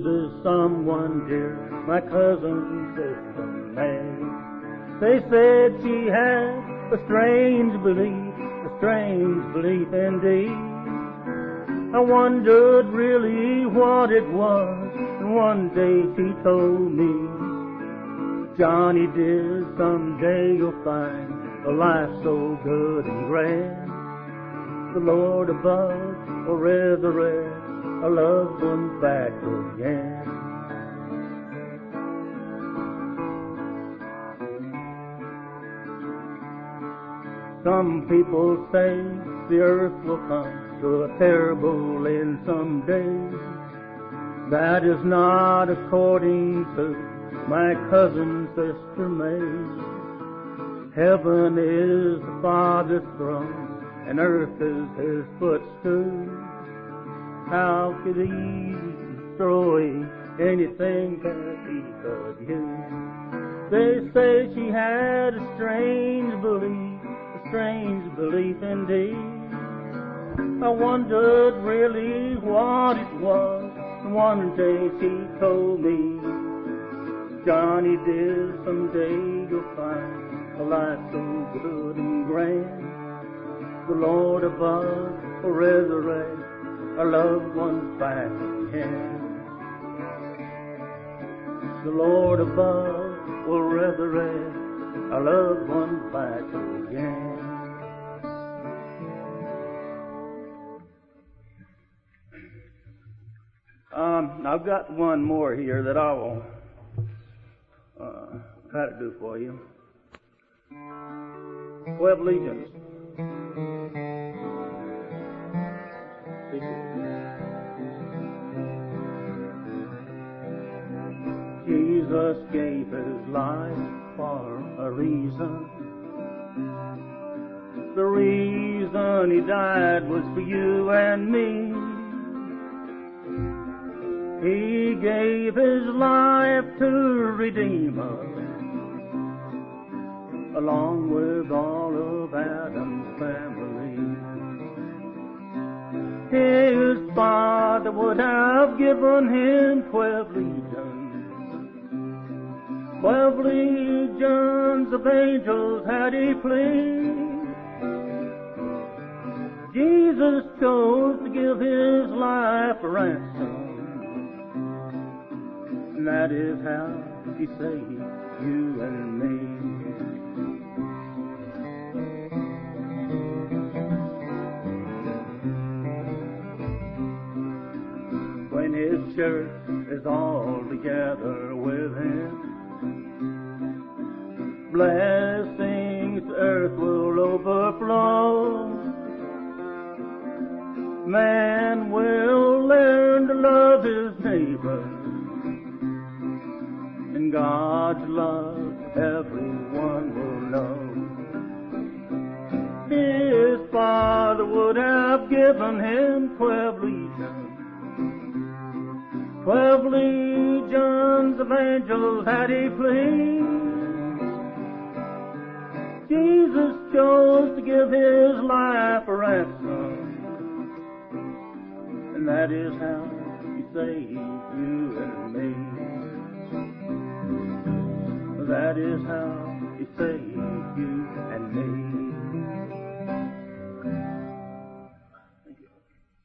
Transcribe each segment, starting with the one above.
Jesus someone dear, my cousin sister May. They said she had a strange belief indeed. I wondered really what it was, and one day she told me, Johnny dear, someday you'll find a life so good and grand. The Lord above will resurrect a loved one back again. Some people say the earth will come to a terrible end someday. That is not according to my cousin sister May. Heaven is the Father's throne, and earth is his footstool. How could he destroy anything that he could use? They say she had a strange belief indeed. I wondered really what it was, and one day she told me, Johnny dear, someday you'll find a life so good and grand. The Lord above will resurrect our loved ones back again. The Lord above will resurrect our loved ones back again. I've got one more here that I will try to do for you. 12 Legions. Jesus gave his life for a reason. The reason he died was for you and me. He gave his life to redeem us, along with all of Adam's family. His Father would have given him 12 legions. 12 legions of angels had he pleased. Jesus chose to give his life a ransom. And that is how he saved you and me. When his church is all together with him, blessings to earth will overflow. Man will learn to love his neighbor, and God's love everyone will know. His Father would have given him 12 legions. 12 legions of angels had he pleased. Jesus chose to give his life a ransom, and that is how he saved you and me. That is how he saved you and me. Thank you.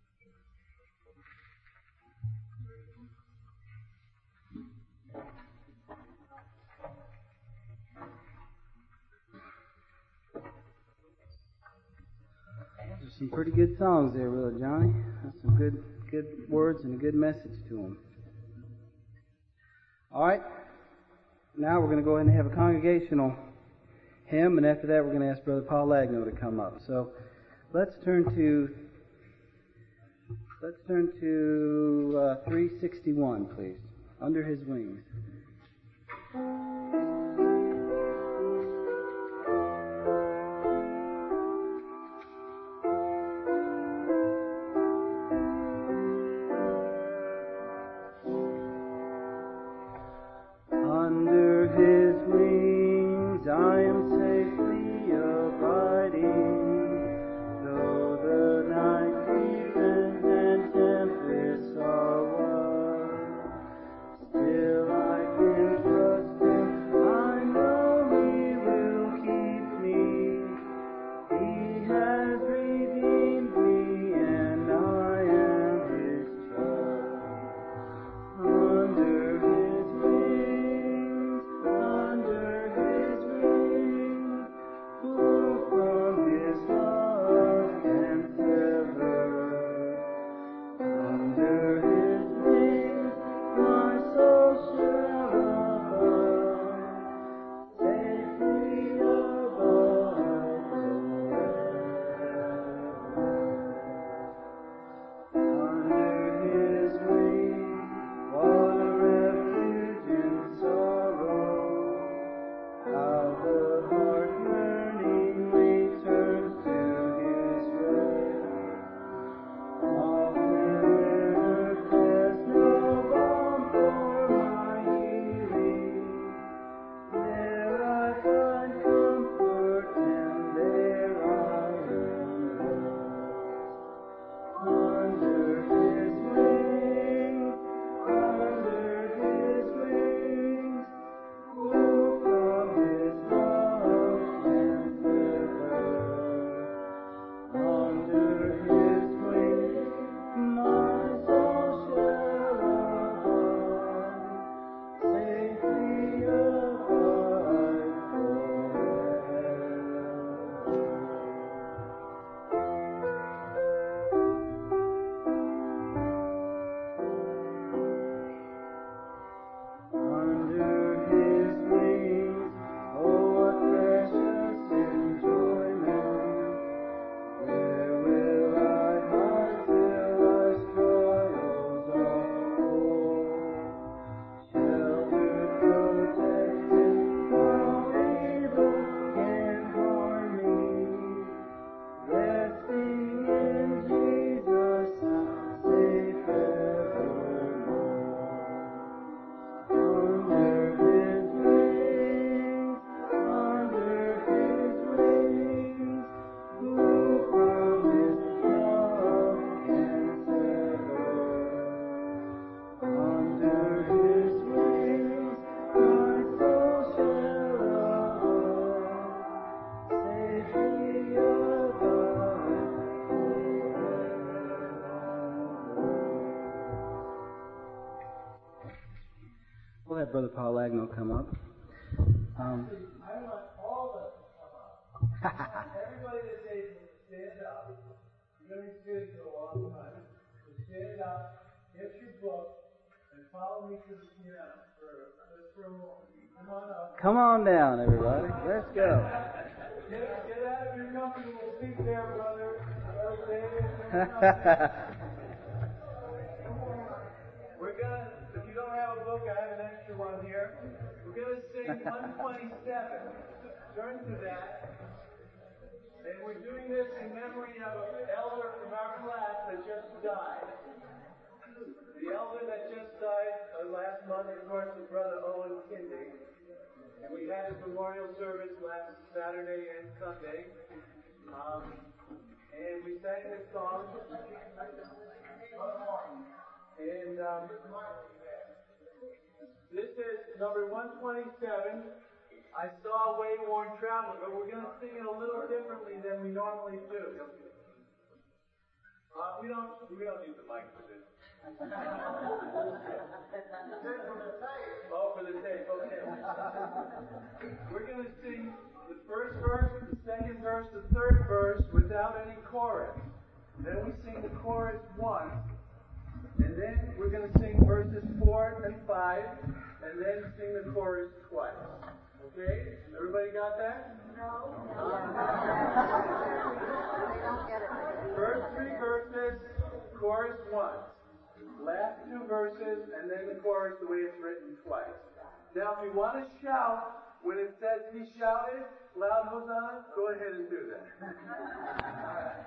Those are some pretty good songs there, Brother Johnny. That's some good words and a good message to them. All right. Now we're going to go ahead and have a congregational hymn, and after that we're going to ask Brother Paul Lagno to come up. So let's turn to 361, please. Under His Wings. We'll have Brother Paul Agnew come up. I want all of us to come up. Everybody that's able to stand up. You're going to be sitting for a long time. So stand up, get your book, and follow me to the piano just for a moment. Come on up. Come on down, everybody. Let's go. Get out of your comfortable seat there, brother. We're going to, if you don't have a book, I have an extra one here. We're going to sing 127. Turn to that. And we're doing this in memory of an elder from our class that just died. The elder that just died last month, of course, was Brother Owen Kindig. And we had his memorial service last Saturday and Sunday. And we sang this song. And this is number 127. I saw a way-worn traveler, but we're going to sing it a little differently than we normally do. We don't need the mic for this. Oh, for the tape, okay. We're going to sing the first verse, the second verse, the third verse without any chorus. Then we sing the chorus once, and then we're going to sing verses 4 and 5, and then sing the chorus twice. Okay? Everybody got that? No. They don't get it. First 3 verses, chorus once. Last 2 verses, and then the chorus the way it's written twice. Now, if you want to shout when it says he shouted, loud Hosanna, go ahead and do that.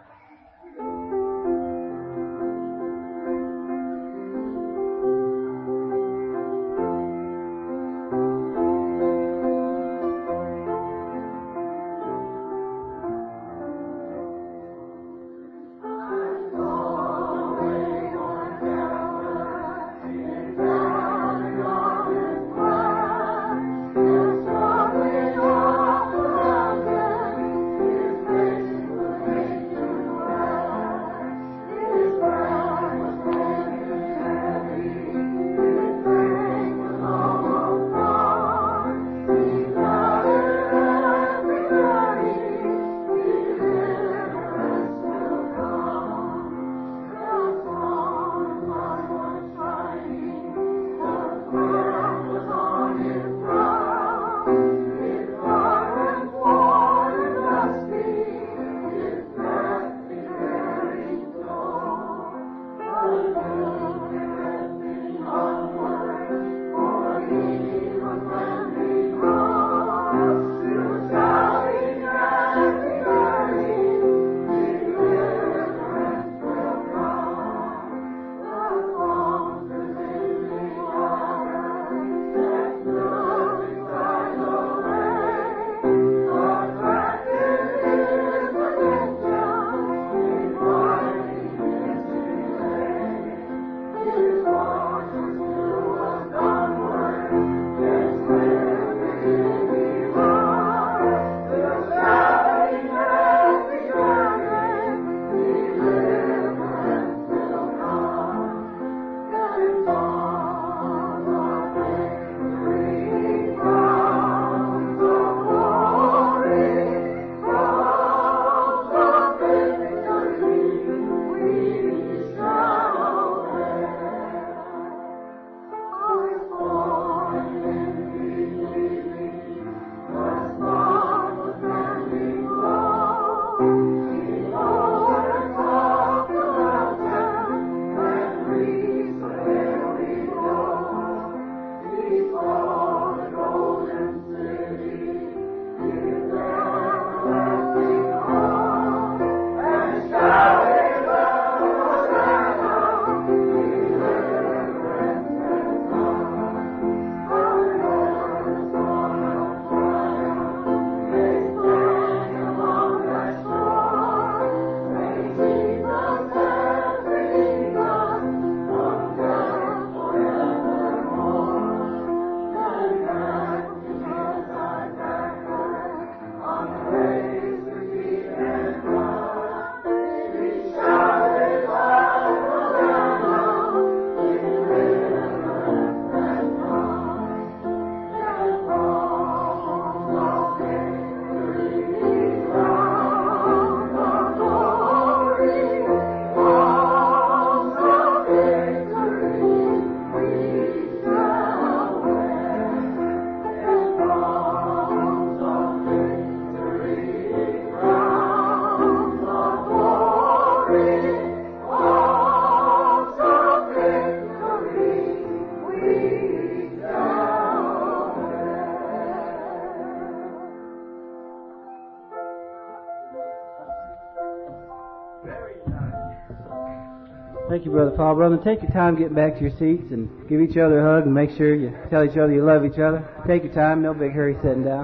Thank you, Brother Paul. Brother, take your time getting back to your seats and give each other a hug and make sure you tell each other you love each other. Take your time. No big hurry sitting down.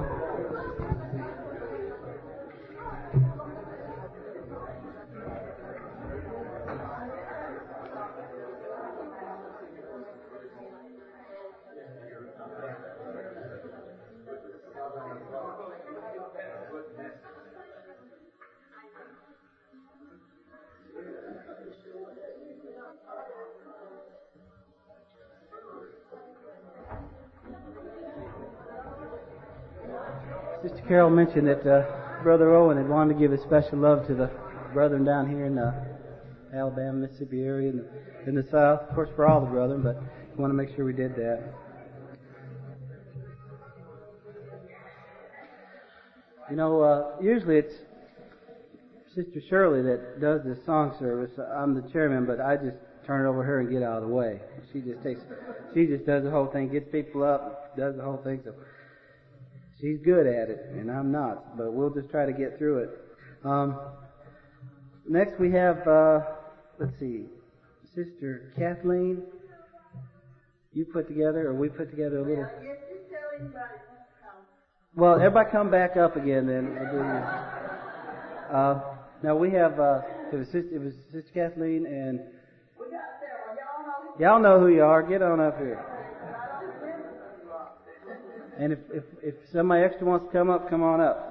Sister Carol mentioned that Brother Owen had wanted to give his special love to the brethren down here in the Alabama, Mississippi area in the South. Of course, for all the brethren, but we want to make sure we did that. You know, usually it's Sister Shirley that does this song service. I'm the chairman, but I just turn it over to her and get out of the way. She just does the whole thing, gets people up, does the whole thing. So she's good at it, and I'm not, but we'll just try to get through it. Next we have, let's see, Sister Kathleen. You put together, or we put together a little... Yes, just tell anybody who's come. Well, everybody come back up again then. Now we have, it was Sister Kathleen, and... We got several. Y'all know who you are. Get on up here. And if somebody extra wants to come up, come on up.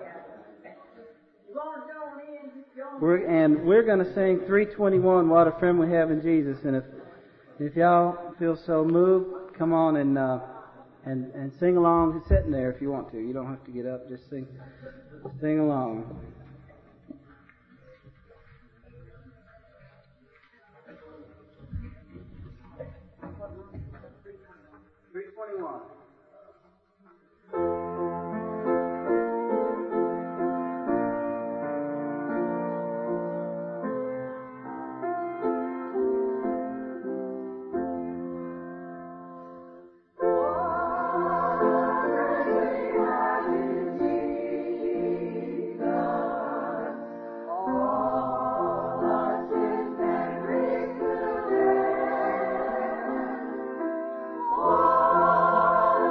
We're going to sing 321, What a Friend We Have in Jesus. And if y'all feel so moved, come on and sing along, sitting there if you want to. You don't have to get up, just sing along. Oh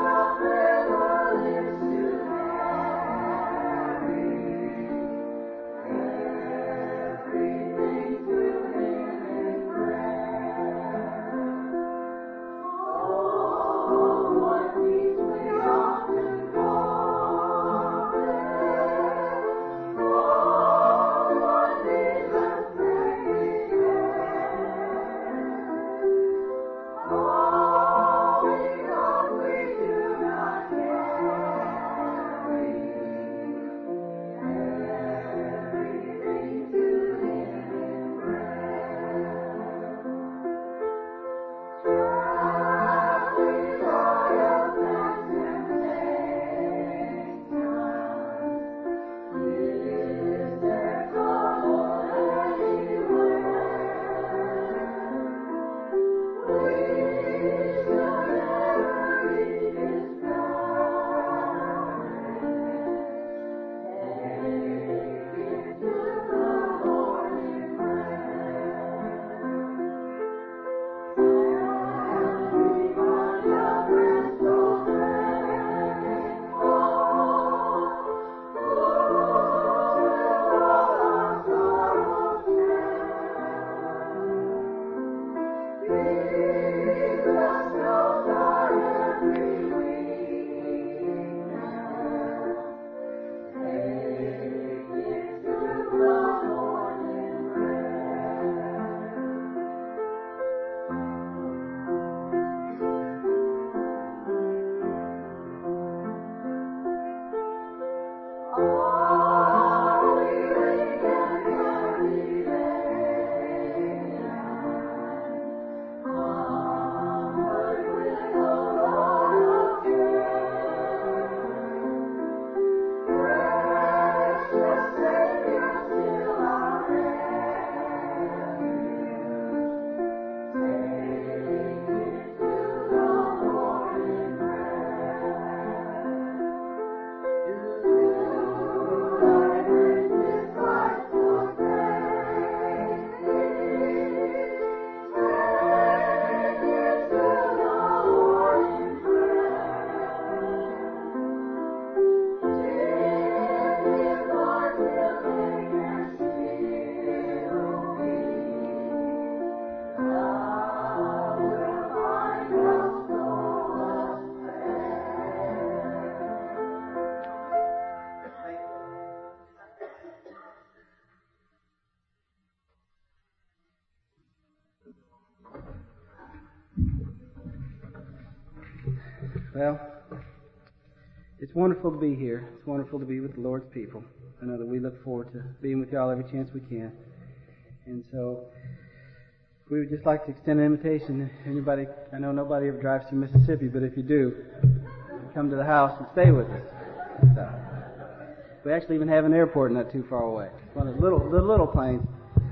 Well, it's wonderful to be here. It's wonderful to be with the Lord's people. I know that we look forward to being with y'all every chance we can. And so we would just like to extend an invitation. Anybody, I know nobody ever drives through Mississippi, but if you do, come to the house and stay with us. So, we actually even have an airport not too far away. One of the little planes.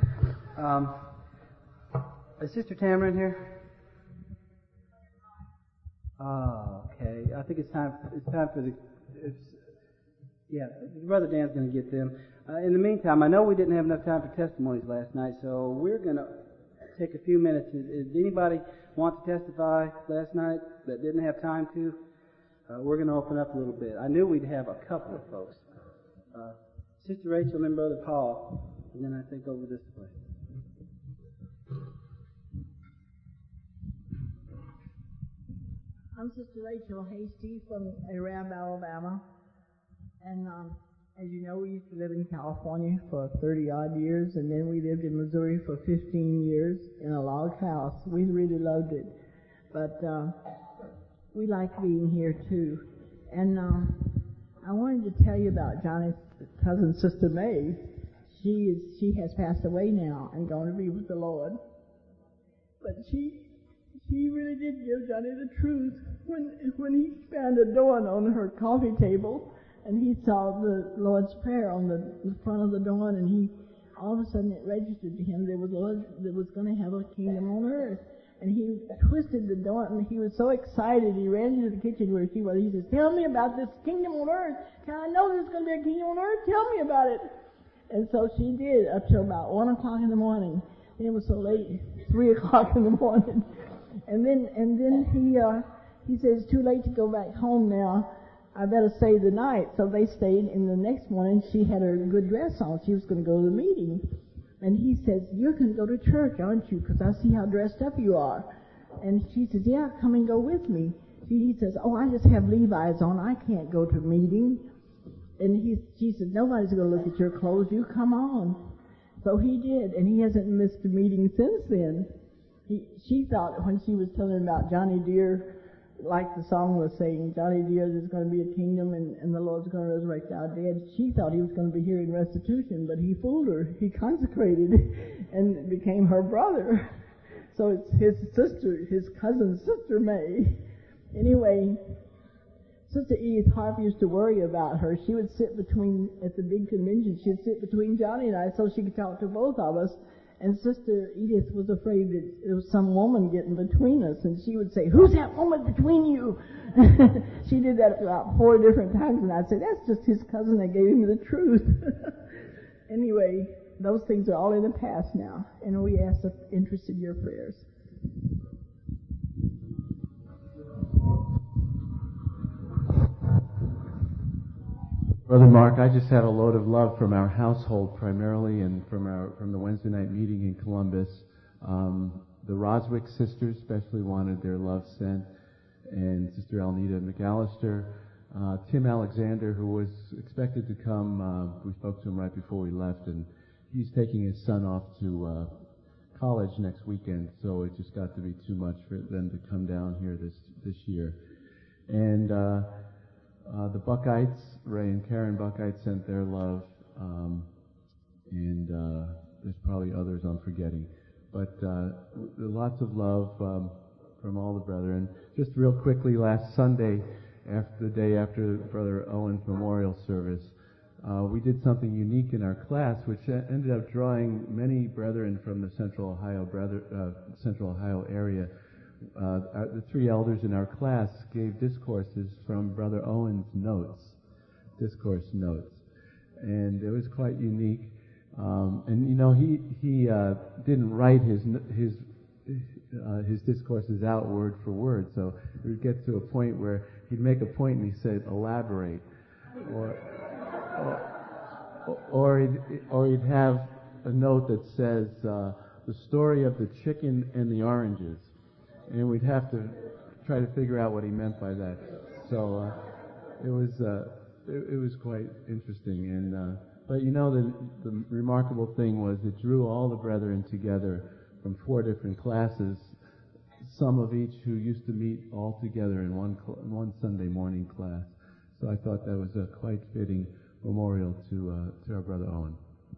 Is Sister Tamara in here? Oh, okay. I think it's time for Brother Dan's going to get them. In the meantime, I know we didn't have enough time for testimonies last night, so we're going to take a few minutes. Did anybody want to testify last night that didn't have time to? We're going to open up a little bit. I knew we'd have a couple of folks. Sister Rachel and Brother Paul, and then I think over this way. I'm Sister Rachel Hasty from Arab, Alabama. And as you know, we used to live in California for 30-odd years, and then we lived in Missouri for 15 years in a log house. We really loved it. But we like being here, too. And I wanted to tell you about Johnny's cousin, Sister May. She has passed away now and gone to be with the Lord. But she really did give Johnny the truth when he found a dawn on her coffee table, and he saw the Lord's Prayer on the front of the dawn, and he all of a sudden it registered to him there was a Lord that was going to have a kingdom on earth. And he twisted the dawn, and he was so excited, he ran into the kitchen where she was. He says, "Tell me about this kingdom on earth. I know there's going to be a kingdom on earth. Tell me about it." And so she did up till about 1 o'clock in the morning. And it was so late, 3 o'clock in the morning. And then he says, "It's too late to go back home now. I better stay the night." So they stayed, and the next morning she had her good dress on. She was going to go to the meeting. And he says, "You're going to go to church, aren't you? Because I see how dressed up you are." And she says, "Yeah, come and go with me." He says, "Oh, I just have Levi's on. I can't go to a meeting." And she says, "Nobody's going to look at your clothes. You come on." So he did, and he hasn't missed a meeting since then. She thought when she was telling him about Johnny Deere, like the song was saying, Johnny Deere, there's going to be a kingdom and the Lord's going to resurrect our dead. She thought he was going to be here in restitution, but he fooled her. He consecrated and became her brother. So it's his cousin, Sister May. Anyway, Sister Edith Harp used to worry about her. She would sit at the big convention, she'd sit between Johnny and I so she could talk to both of us. And Sister Edith was afraid that there was some woman getting between us, and she would say, "Who's that woman between you?" She did that about 4 different times, and I'd say, "That's just his cousin that gave him the truth." Anyway, those things are all in the past now, and we ask the interest in your prayers. Brother Mark, I just had a load of love from our household primarily, and from the Wednesday night meeting in Columbus. The Roswick sisters especially wanted their love sent, and Sister Alnita McAllister. Tim Alexander, who was expected to come, we spoke to him right before we left, and he's taking his son off to college next weekend, so it just got to be too much for them to come down here this year. And the Buckites, Ray and Karen Buckite, sent their love, and there's probably others I'm forgetting. But lots of love from all the brethren. Just real quickly, last Sunday, the day after Brother Owen's memorial service, we did something unique in our class, which ended up drawing many brethren from the Central Ohio area. The 3 elders in our class gave discourses from Brother Owen's discourse notes, and it was quite unique. And you know, he didn't write his discourses out word for word, so it would get to a point where he'd make a point and he said, "Elaborate," or he'd have a note that says the story of the chicken and the oranges. And we'd have to try to figure out what he meant by that. So it was quite interesting. And but you know, the remarkable thing was it drew all the brethren together from 4 different classes some of each who used to meet all together in one Sunday morning class. So I thought that was a quite fitting memorial to our brother Owen.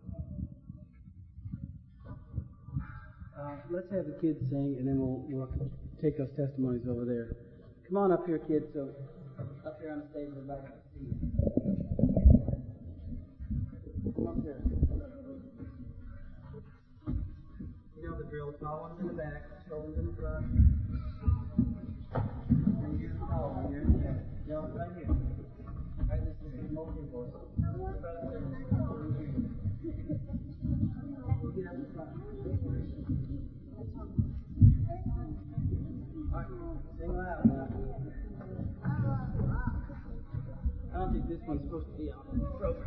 Let's have the kids sing, and then we'll take those testimonies over there. Come on up here, kids. So up here on the stage, everybody can see you. Come up here. You know the drill. Tall ones in the back, shoulders in the front. And you're the tall one. You're in the back. No, right here. Right this is the most important. Get up in front. Sing loud now. I don't think this one's supposed to be on the program.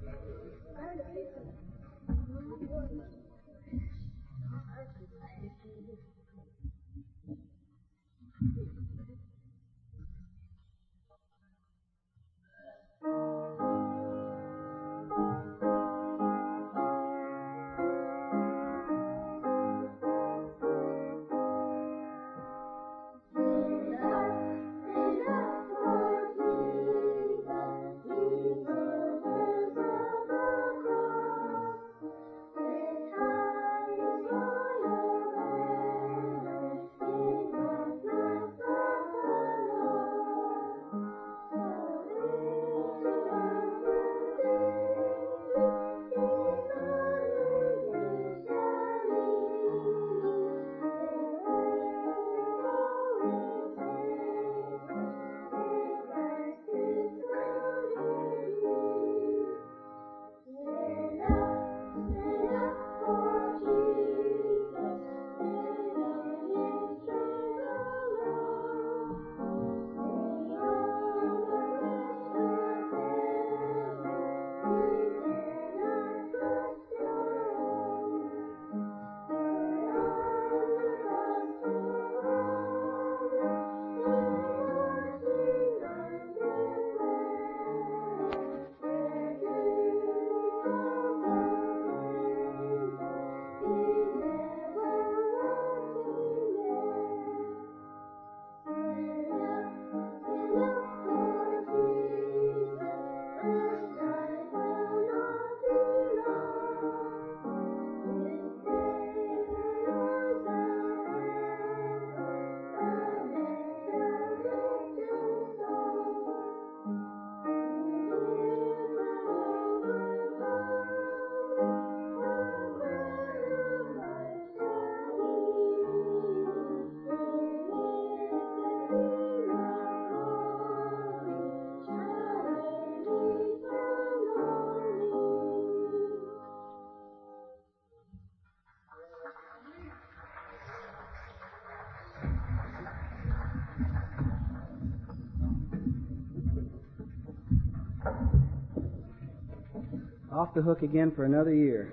Off the hook again for another year.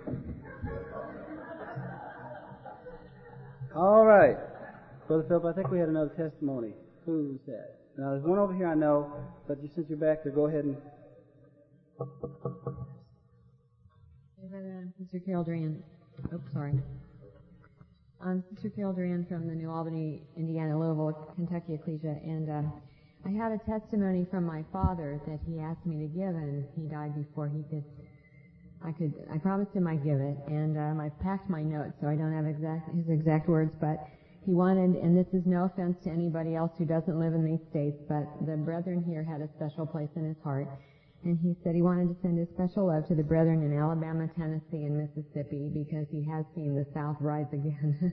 All right. Brother Philip, I think we had another testimony. Who's that? Now, there's one over here I know, but since you're back there, go ahead and... Sister Carol Duran. Oops, sorry. I'm Sister Carol Duran from the New Albany, Indiana, Louisville, Kentucky Ecclesia, and I had a testimony from my father that he asked me to give, and he died before he could. I promised him I'd give it, and I've packed my notes, so I don't have his exact words, but he wanted, and this is no offense to anybody else who doesn't live in these states, but the brethren here had a special place in his heart, and he said he wanted to send his special love to the brethren in Alabama, Tennessee, and Mississippi, because he has seen the South rise again.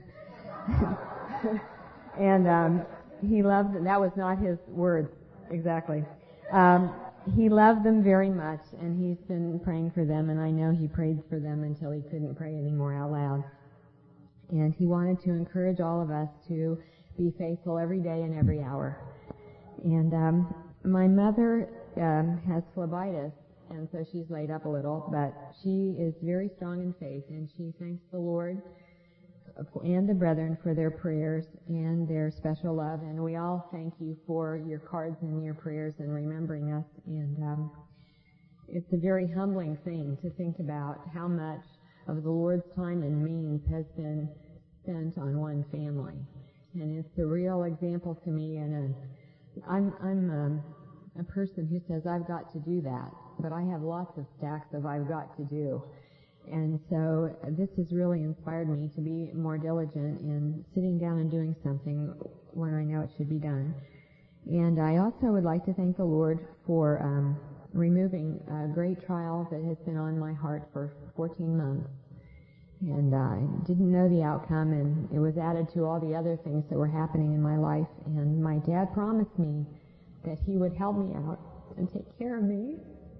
And he loved, that was not his words exactly. He loved them very much, and he's been praying for them, and I know he prayed for them until he couldn't pray anymore out loud. And he wanted to encourage all of us to be faithful every day and every hour. And my mother has phlebitis, and so she's laid up a little, but she is very strong in faith, and she thanks the Lord and the brethren for their prayers and their special love, and we all thank you for your cards and your prayers and remembering us. And it's a very humbling thing to think about how much of the Lord's time and means has been spent on one family. and it's a real example to me. And I'm a person who says I've got to do that, but I have lots of stacks of I've got to do. And so this has really inspired me to be more diligent in sitting down and doing something when I know it should be done. And I also would like to thank the Lord for removing a great trial that has been on my heart for 14 months. And I didn't know the outcome, and it was added to all the other things that were happening in my life. And my dad promised me that he would help me out and take care of me.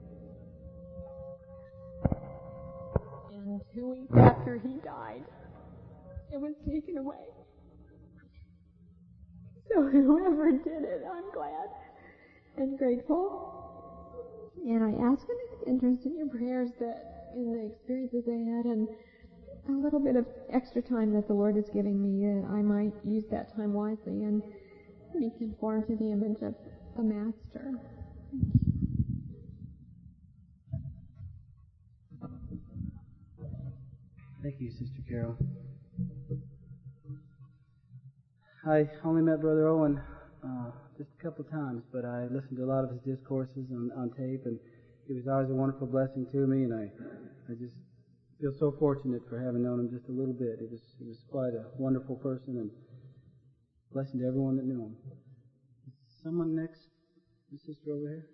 And 2 weeks after he died, it was taken away. So whoever did it, I'm glad and grateful. And I ask an interest in your prayers that in the experiences I had and a little bit of extra time that the Lord is giving me, that I might use that time wisely and be conformed to the image of the Master. Thank you, Sister Carol. I only met Brother Owen just a couple of times, but I listened to a lot of his discourses on tape, and he was always a wonderful blessing to me, and I just feel so fortunate for having known him just a little bit. He was quite a wonderful person, and blessing to everyone that knew him. Someone next? The sister over here?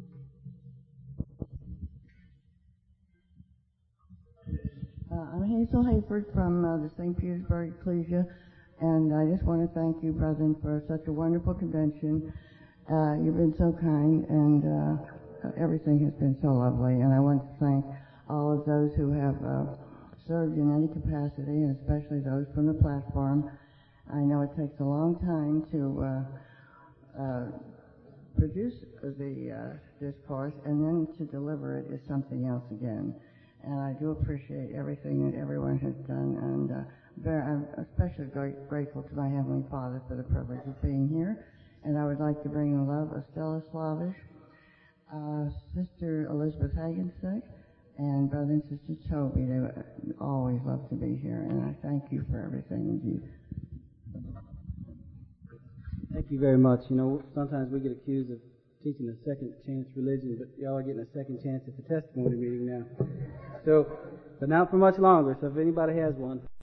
I'm Hazel Hayford from the St. Petersburg Ecclesia, and I just want to thank you, President, for such a wonderful convention. You've been so kind, and everything has been so lovely, and I want to thank all of those who have served in any capacity, and especially those from the platform. I know it takes a long time to produce the discourse, and then to deliver it is something else again. And I do appreciate everything that everyone has done, and I'm especially grateful to my Heavenly Father for the privilege of being here. And I would like to bring the love of Stella Slavish, Sister Elizabeth Hagensick, and Brother and Sister Toby. They always love to be here, and I thank you for everything you do. Thank you very much. You know, sometimes we get accused of teaching a second chance religion, but y'all are getting a second chance at the testimony meeting now. So, but not for much longer, so if anybody has one.